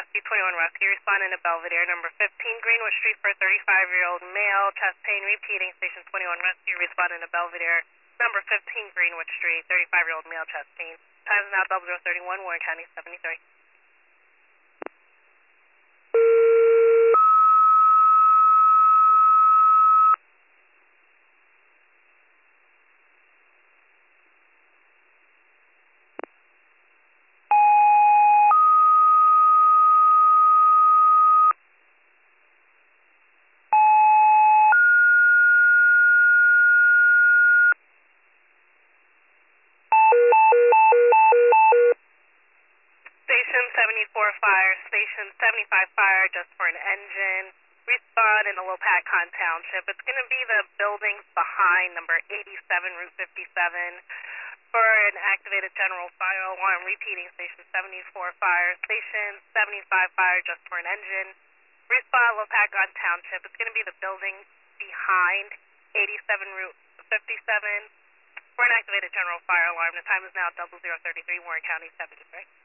Rescue 21 Rescue, responding to Belvedere, number 15 Greenwood Street for a 35-year-old male, chest pain, repeating, Station 21 Rescue, responding to Belvedere, number 15 Greenwood Street, 35-year-old male, chest pain. Time is now 0031, Warren County 73. Station 74 fire, Station 75 fire, just for an engine. Respond in the Lopatcon Township. It's going to be the buildings behind number 87 Route 57 for an activated general fire alarm. Repeating, Station 74 fire, Station 75 fire, just for an engine. Respond Lopatcon Township. It's going to be the building behind 87 Route 57 for an activated general fire alarm. The time is now 0033, Warren County 73.